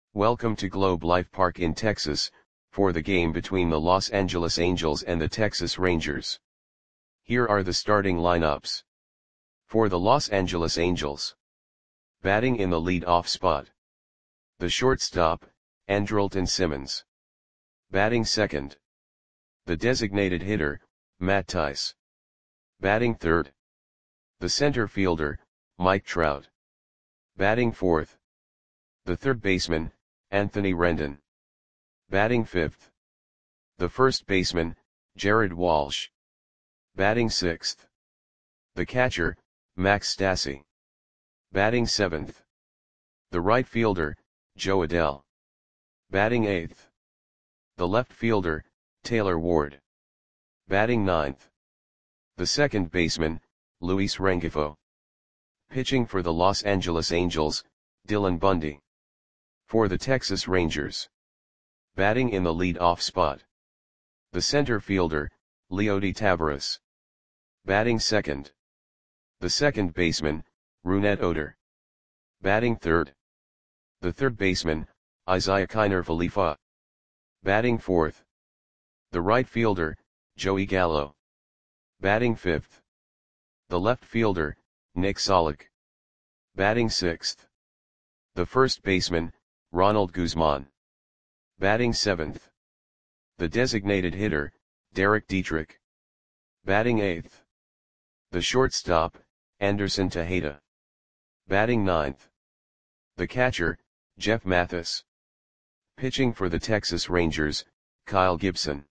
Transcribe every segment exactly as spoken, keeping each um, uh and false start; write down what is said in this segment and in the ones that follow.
Welcome to Globe Life Park in Texas, for the game between the Los Angeles Angels and the Texas Rangers. Here are the starting lineups. For the Los Angeles Angels. Batting in the lead-off spot. The shortstop, Andrelton Simmons. Batting second. The designated hitter, Matt Thaiss. Batting third. The center fielder, Mike Trout. Batting fourth. The third baseman, Anthony Rendon. Batting fifth. The first baseman, Jared Walsh. Batting sixth. The catcher, Max Stassi. Batting seventh. The right fielder, Jo Adell. Batting eighth. The left fielder, Taylor Ward. Batting ninth. The second baseman, Luis Rengifo. Pitching for the Los Angeles Angels, Dylan Bundy. For the Texas Rangers. Batting in the lead-off spot. The center fielder, Leody Taveras. Batting second. The second baseman, Rougned Odor. Batting third. The third baseman, Isiah Kiner Falefa. Batting fourth. The right fielder, Joey Gallo. Batting fifth. The left fielder, Nick Solak. Batting sixth. The first baseman, Ronald Guzman. Batting seventh. The designated hitter, Derek Dietrich. Batting eighth. The shortstop, Anderson Tejeda. Batting ninth. The catcher, Jeff Mathis. Pitching for the Texas Rangers, Kyle Gibson.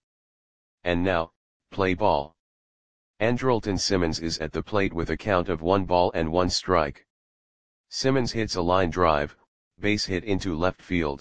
And now, play ball. Andrelton Simmons is at the plate with a count of one ball and one strike. Simmons hits a line drive, base hit into left field.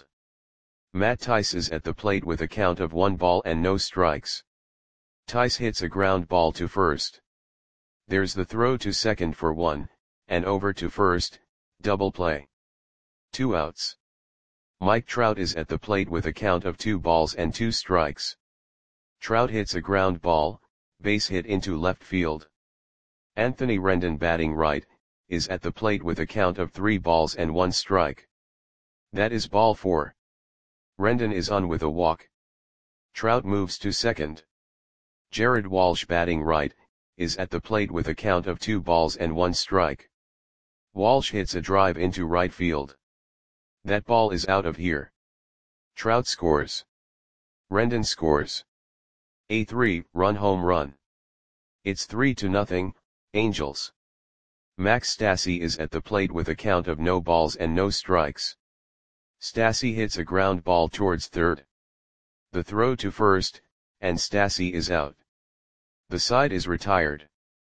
Matt Thaiss is at the plate with a count of one ball and no strikes. Thaiss hits a ground ball to first. There's the throw to second for one, and over to first, double play. Two outs. Mike Trout is at the plate with a count of two balls and two strikes. Trout hits a ground ball, base hit into left field. Anthony Rendon, batting right, is at the plate with a count of three balls and one strike. That is ball four. Rendon is on with a walk. Trout moves to second. Jared Walsh, batting right, is at the plate with a count of two balls and one strike. Walsh hits a drive into right field. That ball is out of here. Trout scores. Rendon scores. A three-run home run. It's three to nothing, Angels. Max Stassi is at the plate with a count of no balls and no strikes. Stassi hits a ground ball towards third. The throw to first, and Stassi is out. The side is retired.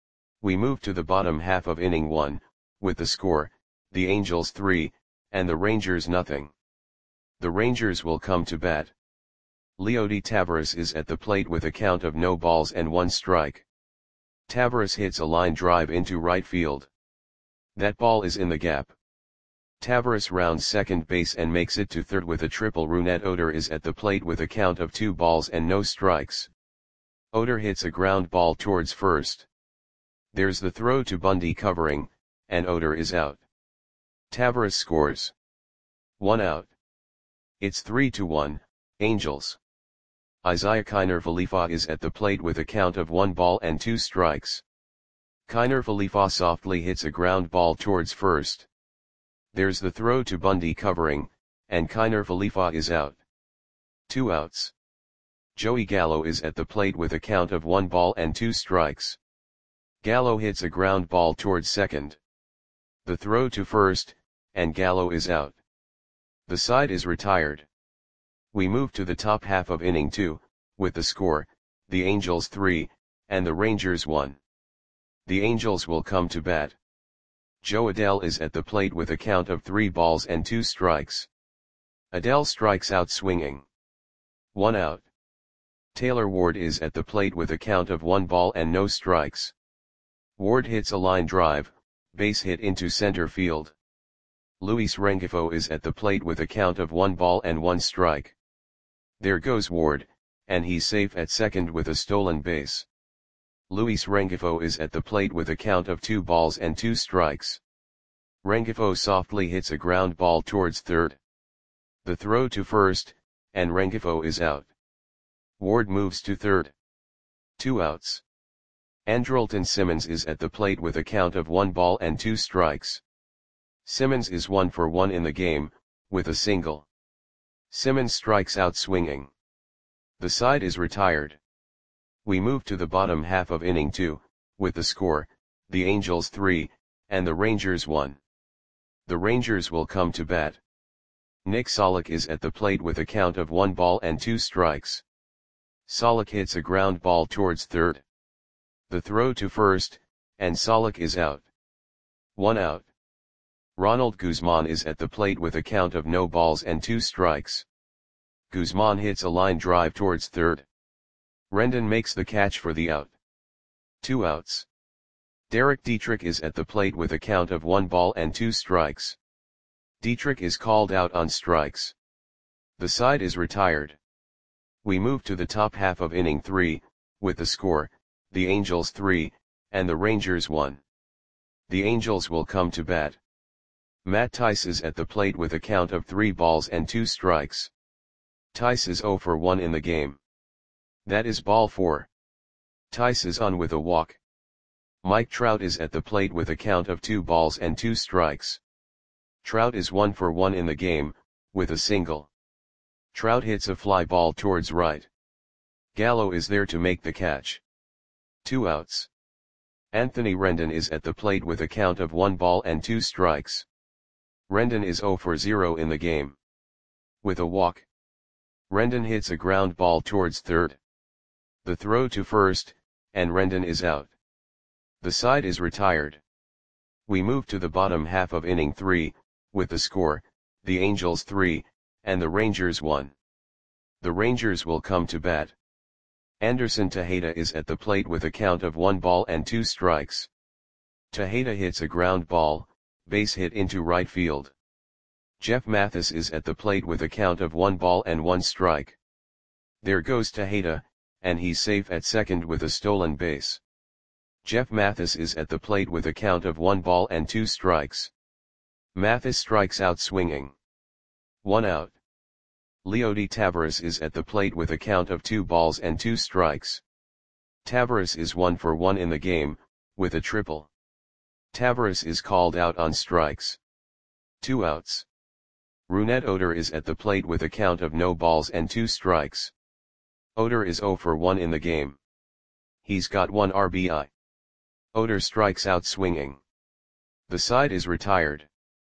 We move to the bottom half of inning one, with the score, the Angels three, and the Rangers nothing. The Rangers will come to bat. Leody Taveras is at the plate with a count of no balls and one strike. Taveras hits a line drive into right field. That ball is in the gap. Taveras rounds second base and makes it to third with a triple. Rougned Odor is at the plate with a count of two balls and no strikes. Odor hits a ground ball towards first. There's the throw to Bundy covering, and Odor is out. Taveras scores. One out. It's three to one, Angels. Isiah Kiner Falefa is at the plate with a count of one ball and two strikes. Kiner Falefa softly hits a ground ball towards first. There's the throw to Bundy covering, and Kiner Falefa is out. Two outs. Joey Gallo is at the plate with a count of one ball and two strikes. Gallo hits a ground ball towards second. The throw to first, and Gallo is out. The side is retired. We move to the top half of inning two, with the score, the Angels three, and the Rangers one. The Angels will come to bat. Jo Adell is at the plate with a count of three balls and two strikes. Adell strikes out swinging. One out. Taylor Ward is at the plate with a count of one ball and no strikes. Ward hits a line drive, base hit into center field. Luis Rengifo is at the plate with a count of one ball and one strike. There goes Ward, and he's safe at second with a stolen base. Luis Rengifo is at the plate with a count of two balls and two strikes. Rengifo softly hits a ground ball towards third. The throw to first, and Rengifo is out. Ward moves to third. Two outs. Andrelton Simmons is at the plate with a count of one ball and two strikes. Simmons is one for one in the game, with a single. Simmons strikes out swinging. The side is retired. We move to the bottom half of inning two, with the score, the Angels three, and the Rangers one. The Rangers will come to bat. Nick Solak is at the plate with a count of one ball and two strikes. Solak hits a ground ball towards third. The throw to first, and Solak is out. One out. Ronald Guzman is at the plate with a count of no balls and two strikes. Guzman hits a line drive towards third. Rendon makes the catch for the out. Two outs. Derek Dietrich is at the plate with a count of one ball and two strikes. Dietrich is called out on strikes. The side is retired. We move to the top half of inning three, with the score, the Angels three, and the Rangers one. The Angels will come to bat. Matt Tice is at the plate with a count of three balls and two strikes. Tice is zero for one in the game. That is ball four. Tice is on with a walk. Mike Trout is at the plate with a count of two balls and two strikes. Trout is one for one in the game, with a single. Trout hits a fly ball towards right. Gallo is there to make the catch. Two outs. Anthony Rendon is at the plate with a count of one ball and two strikes. Rendon is zero for zero in the game. With a walk. Rendon hits a ground ball towards third. The throw to first, and Rendon is out. The side is retired. We move to the bottom half of inning three, with the score, the Angels three, and the Rangers one. The Rangers will come to bat. Anderson Tejeda is at the plate with a count of one ball and two strikes. Tejeda hits a ground ball, base hit into right field. Jeff Mathis is at the plate with a count of one ball and one strike. There goes Tejeda, and he's safe at second with a stolen base. Jeff Mathis is at the plate with a count of one ball and two strikes. Mathis strikes out swinging. One out. Leody Taveras is at the plate with a count of two balls and two strikes. Taveras is one for one in the game, with a triple. Taveras is called out on strikes. Two outs. Rougned Odor is at the plate with a count of no balls and two strikes. Odor is zero for one in the game. He's got one R B I. Odor strikes out swinging. The side is retired.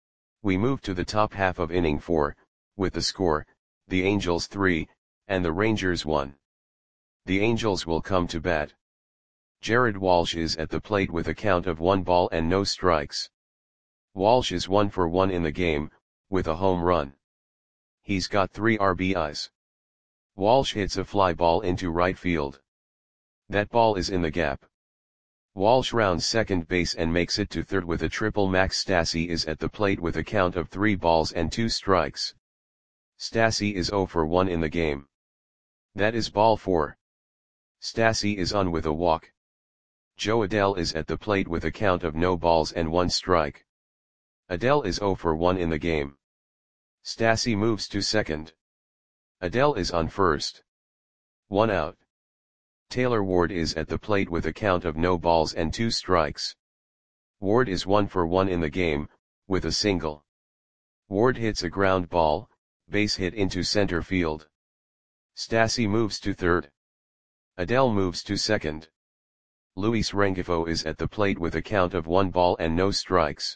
We move to the top half of inning four, with the score, the Angels three, and the Rangers one. The Angels will come to bat. Jared Walsh is at the plate with a count of one ball and no strikes. Walsh is one for one in the game, with a home run. He's got three R B Is. Walsh hits a fly ball into right field. That ball is in the gap. Walsh rounds second base and makes it to third with a triple. Max Stassi is at the plate with a count of three balls and two strikes. Stassi is zero for one in the game. That is ball four. Stassi is on with a walk. Joe Adell is at the plate with a count of no balls and one strike. Adell is zero for one in the game. Stassi moves to second. Adell is on first. One out. Taylor Ward is at the plate with a count of no balls and two strikes. Ward is one for one in the game, with a single. Ward hits a ground ball, base hit into center field. Stassi moves to third. Adell moves to second. Luis Rengifo is at the plate with a count of one ball and no strikes.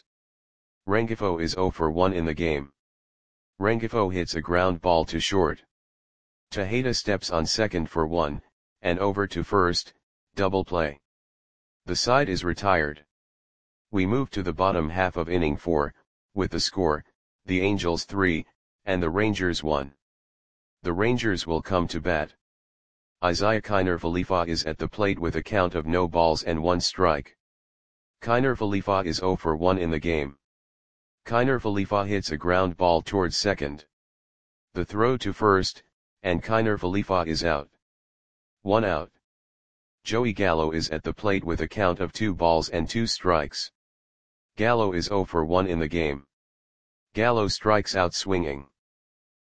Rengifo is zero for one in the game. Rengifo hits a ground ball to short. Tejeda steps on second for one, and over to first, double play. The side is retired. We move to the bottom half of inning four, with the score, the Angels three, and the Rangers one. The Rangers will come to bat. Isaiah Kiner Falefa is at the plate with a count of no balls and one strike. Kiner Falefa is zero for one in the game. Kiner Falefa hits a ground ball towards second. The throw to first, and Kiner Falefa is out. One out. Joey Gallo is at the plate with a count of two balls and two strikes. Gallo is zero for one in the game. Gallo strikes out swinging.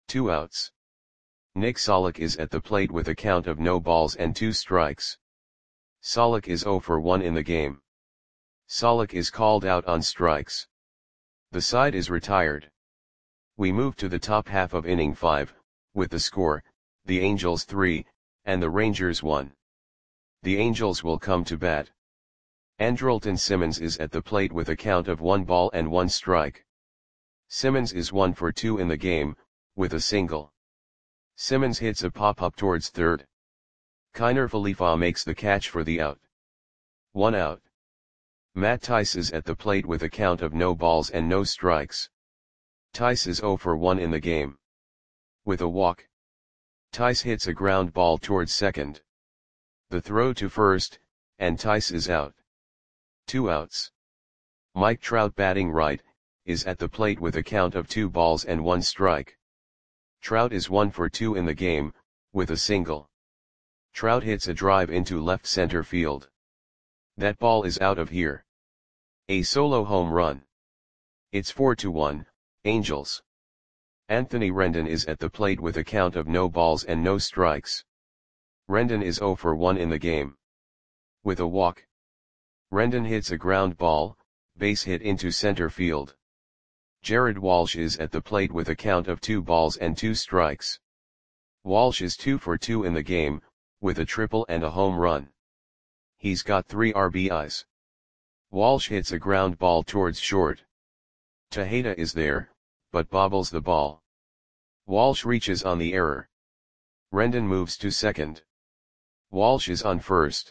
Two outs. Nick Solak is at the plate with a count of no balls and two strikes. Solak is zero for one in the game. Solak is called out on strikes. The side is retired. We move to the top half of inning five, with the score, the Angels three, and the Rangers one. The Angels will come to bat. Andrelton Simmons is at the plate with a count of one ball and one strike. Simmons is one for two in the game, with a single. Simmons hits a pop-up towards third. Kiner Falefa makes the catch for the out. One out. Matt Thaiss is at the plate with a count of no balls and no strikes. Thaiss is zero for one in the game. With a walk. Thaiss hits a ground ball towards second. The throw to first, and Thaiss is out. Two outs. Mike Trout, batting right, is at the plate with a count of two balls and one strike. Trout is one for two in the game, with a single. Trout hits a drive into left center field. That ball is out of here. A solo home run. It's four to one, Angels. Anthony Rendon is at the plate with a count of no balls and no strikes. Rendon is zero for one in the game. With a walk. Rendon hits a ground ball, base hit into center field. Jared Walsh is at the plate with a count of two balls and two strikes. Walsh is two for two in the game, with a triple and a home run. He's got three R B Is. Walsh hits a ground ball towards short. Tejeda is there, but bobbles the ball. Walsh reaches on the error. Rendon moves to second. Walsh is on first.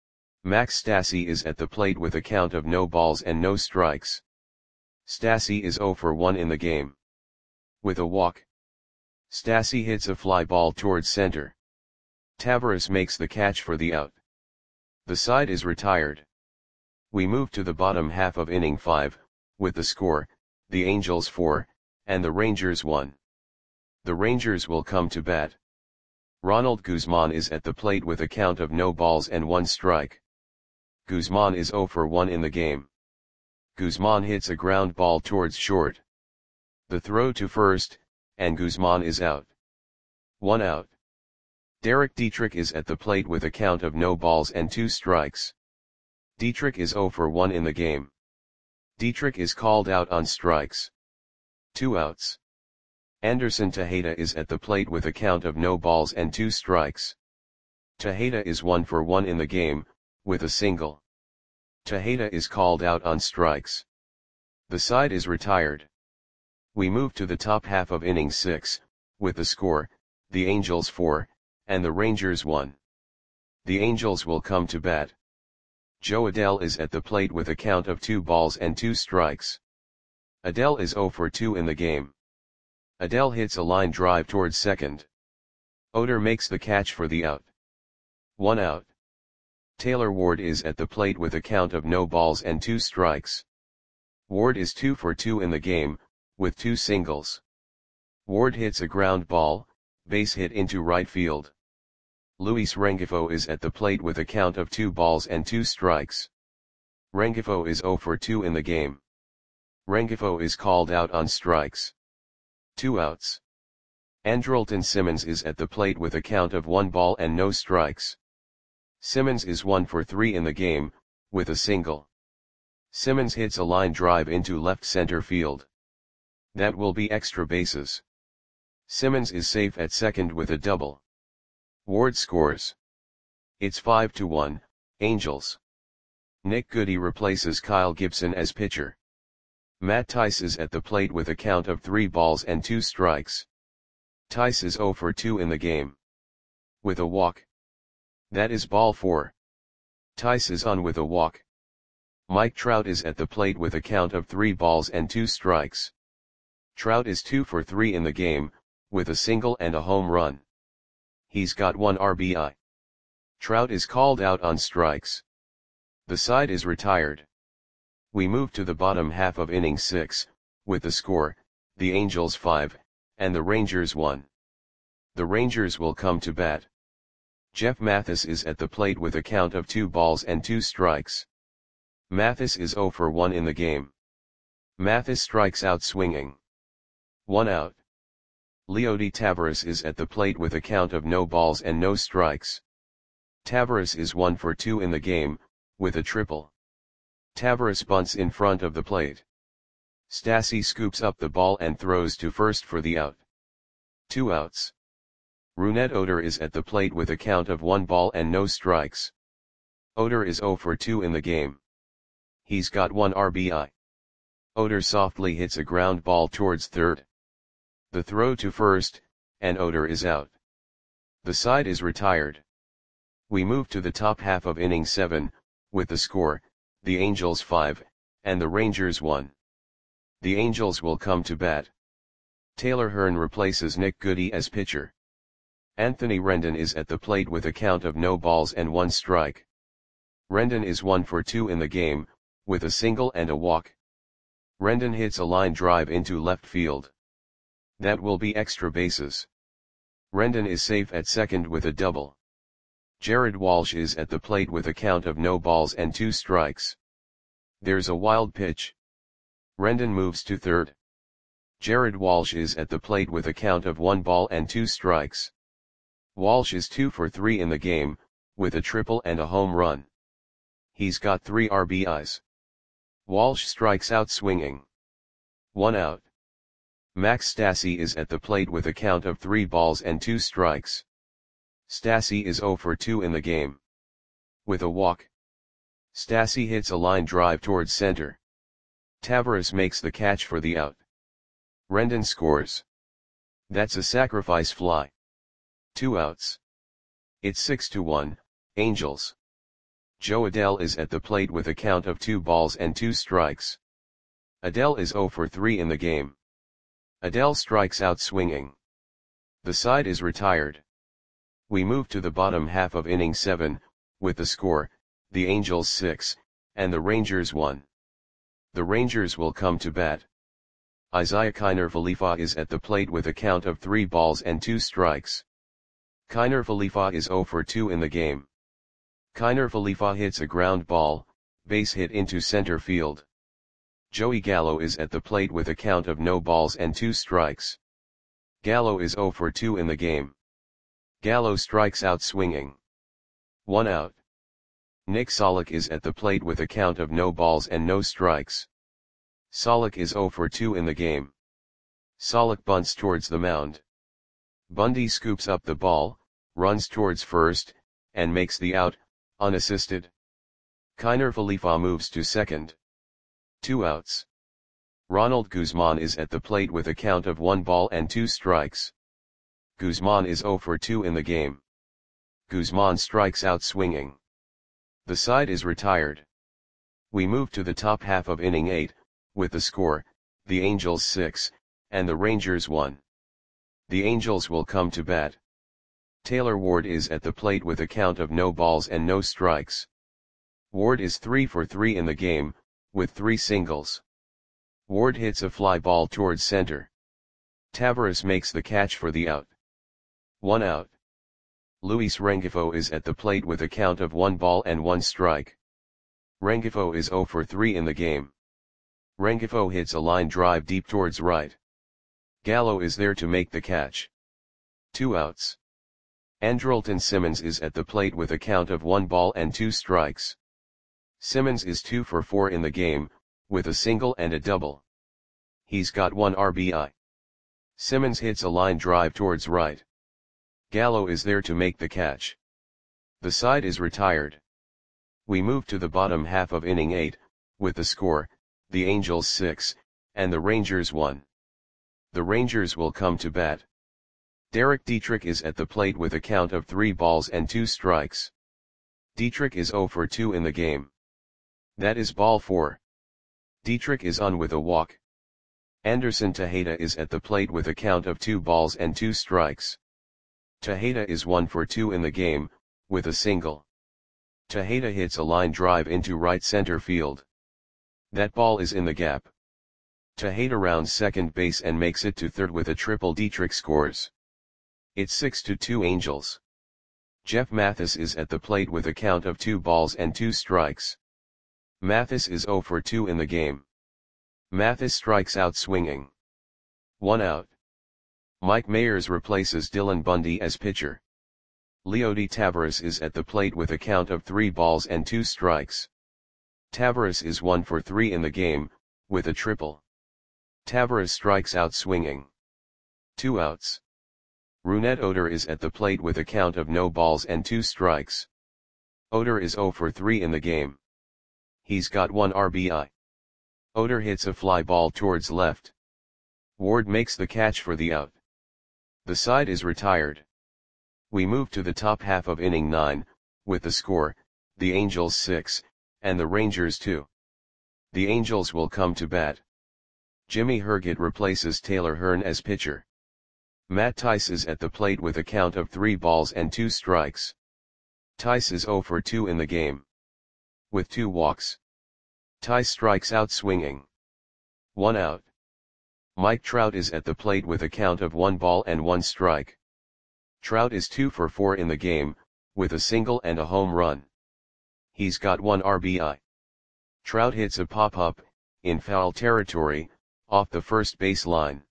Max Stassi is at the plate with a count of no balls and no strikes. Stassi is zero for one in the game. With a walk. Stassi hits a fly ball towards center. Taveras makes the catch for the out. The side is retired. We move to the bottom half of inning five, with the score, the Angels four, and the Rangers one. The Rangers will come to bat. Ronald Guzman is at the plate with a count of no balls and one strike. Guzman is zero for one in the game. Guzman hits a ground ball towards short. The throw to first, and Guzman is out. One out. Derek Dietrich is at the plate with a count of no balls and two strikes. Dietrich is zero for one in the game. Dietrich is called out on strikes. Two outs. Anderson Tejeda is at the plate with a count of no balls and two strikes. Tejeda is one for one in the game, with a single. Tejeda is called out on strikes. The side is retired. We move to the top half of inning six, with the score, the Angels four, and the Rangers one. The Angels will come to bat. Joe Adell is at the plate with a count of two balls and two strikes. Adell is zero for two in the game. Adell hits a line drive towards second. Oder makes the catch for the out. One out. Taylor Ward is at the plate with a count of no balls and two strikes. Ward is two for two in the game, with two singles. Ward hits a ground ball, base hit into right field. Luis Rengifo is at the plate with a count of two balls and two strikes. Rengifo is zero for two in the game. Rengifo is called out on strikes. Two outs. Andrelton Simmons is at the plate with a count of one ball and no strikes. Simmons is one for three in the game, with a single. Simmons hits a line drive into left center field. That will be extra bases. Simmons is safe at second with a double. Ward scores. It's five to one, Angels. Nick Goody replaces Kyle Gibson as pitcher. Matt Thaiss is at the plate with a count of three balls and two strikes. Thaiss is zero for two in the game. With a walk. That is ball four. Thaiss is on with a walk. Mike Trout is at the plate with a count of three balls and two strikes. Trout is two for three in the game, with a single and a home run. He's got one R B I. Trout is called out on strikes. The side is retired. We move to the bottom half of inning six, with the score, the Angels five, and the Rangers one. The Rangers will come to bat. Jeff Mathis is at the plate with a count of two balls and two strikes. Mathis is zero for one in the game. Mathis strikes out swinging. One out. Leody Tavares is at the plate with a count of no balls and no strikes. Tavares is one for two in the game, with a triple. Tavares bunts in front of the plate. Stassi scoops up the ball and throws to first for the out. Two outs. Rougned Odor is at the plate with a count of one ball and no strikes. Odor is zero for two in the game. He's got one R B I. Odor softly hits a ground ball towards third. The throw to first, and Odor is out. The side is retired. We move to the top half of inning seven, with the score, the Angels five, and the Rangers one. The Angels will come to bat. Taylor Hearn replaces Nick Goody as pitcher. Anthony Rendon is at the plate with a count of no balls and one strike. Rendon is one for two in the game, with a single and a walk. Rendon hits a line drive into left field. That will be extra bases. Rendon is safe at second with a double. Jared Walsh is at the plate with a count of no balls and two strikes. There's a wild pitch. Rendon moves to third. Jared Walsh is at the plate with a count of one ball and two strikes. Walsh is two for three in the game, with a triple and a home run. He's got three R B Is. Walsh strikes out swinging. One out. Max Stassi is at the plate with a count of three balls and two strikes. Stassi is zero for two in the game. With a walk. Stassi hits a line drive towards center. Tavares makes the catch for the out. Rendon scores. That's a sacrifice fly. Two outs. It's six to one, Angels. Joe Adell is at the plate with a count of two balls and two strikes. Adell is zero for three in the game. Adell strikes out swinging. The side is retired. We move to the bottom half of inning seven, with the score, the Angels six, and the Rangers one. The Rangers will come to bat. Isiah Kiner Falefa is at the plate with a count of three balls and two strikes. Kiner Falefa is zero for two in the game. Kiner Falefa hits a ground ball, base hit into center field. Joey Gallo is at the plate with a count of no balls and two strikes. Gallo is zero for two in the game. Gallo strikes out swinging. One out. Nick Solak is at the plate with a count of no balls and no strikes. Solak is zero for two in the game. Solak bunts towards the mound. Bundy scoops up the ball, runs towards first, and makes the out, unassisted. Kiner Falefa moves to second. Two outs. Ronald Guzman is at the plate with a count of one ball and two strikes. Guzman is zero for two in the game. Guzman strikes out swinging. The side is retired. We move to the top half of inning eight, with the score, the Angels six, and the Rangers one. The Angels will come to bat. Taylor Ward is at the plate with a count of no balls and no strikes. Ward is three for three in the game, with three singles. Ward hits a fly ball towards center. Tavares makes the catch for the out. One out. Luis Rengifo is at the plate with a count of one ball and one strike. Rengifo is zero for three in the game. Rengifo hits a line drive deep towards right. Gallo is there to make the catch. Two outs. Andrelton Simmons is at the plate with a count of one ball and two strikes. Simmons is two for four in the game, with a single and a double. He's got one R B I. Simmons hits a line drive towards right. Gallo is there to make the catch. The side is retired. We move to the bottom half of inning eight, with the score, the Angels six, and the Rangers one. The Rangers will come to bat. Derek Dietrich is at the plate with a count of three balls and two strikes. Dietrich is zero for two in the game. That is ball four. Dietrich is on with a walk. Anderson Tejeda is at the plate with a count of two balls and two strikes. Tejeda is one for two in the game, with a single. Tejeda hits a line drive into right center field. That ball is in the gap. Tejeda rounds second base and makes it to third with a triple. Dietrich scores. It's six to two Angels. Jeff Mathis is at the plate with a count of two balls and two strikes. Mathis is zero for two in the game. Mathis strikes out swinging. One out. Mike Mayers replaces Dylan Bundy as pitcher. Leody Taveras is at the plate with a count of three balls and two strikes. Taveras is one for three in the game, with a triple. Taveras strikes out swinging. Two outs. Rougned Odor is at the plate with a count of no balls and two strikes. Odor is zero for three in the game. He's got one R B I. Odor hits a fly ball towards left. Ward makes the catch for the out. The side is retired. We move to the top half of inning nine, with the score, the Angels six, and the Rangers two. The Angels will come to bat. Jimmy Herget replaces Taylor Hearn as pitcher. Matt Thaiss is at the plate with a count of three balls and two strikes. Thaiss is zero for two in the game. With two walks. Thaiss strikes out swinging. One out. Mike Trout is at the plate with a count of one ball and one strike. Trout is two for four in the game, with a single and a home run. He's got one R B I. Trout hits a pop-up, in foul territory, off the first base line.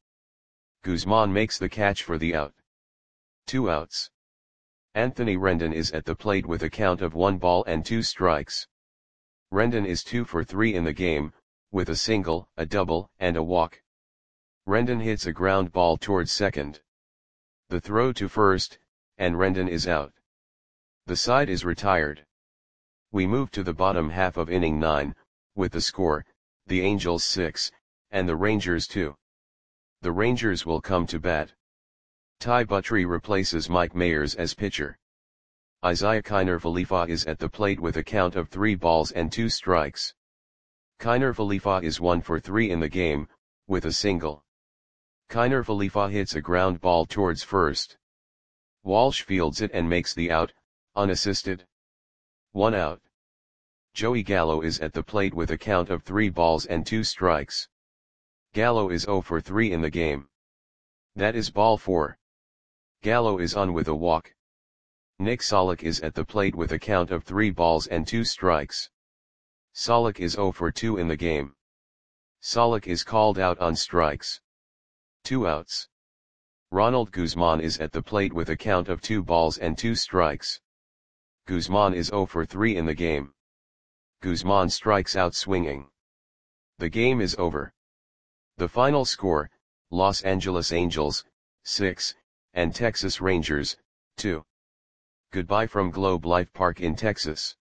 Guzman makes the catch for the out. Two outs. Anthony Rendon is at the plate with a count of one ball and two strikes. Rendon is two for three in the game, with a single, a double, and a walk. Rendon hits a ground ball towards second. The throw to first, and Rendon is out. The side is retired. We move to the bottom half of inning nine, with the score, the Angels six, and the Rangers two. The Rangers will come to bat. Ty Buttrey replaces Mike Mayers as pitcher. Isiah Kiner Falefa is at the plate with a count of three balls and two strikes. Kiner Falefa is one for three in the game, with a single. Kiner Falefa hits a ground ball towards first. Walsh fields it and makes the out, unassisted. One out. Joey Gallo is at the plate with a count of three balls and two strikes. Gallo is zero for three in the game. That is ball four. Gallo is on with a walk. Nick Solak is at the plate with a count of three balls and two strikes. Solak is zero for two in the game. Solak is called out on strikes. Two outs. Ronald Guzman is at the plate with a count of two balls and two strikes. Guzman is zero for three in the game. Guzman strikes out swinging. The game is over. The final score, Los Angeles Angels, six, and Texas Rangers, two. Goodbye from Globe Life Park in Texas.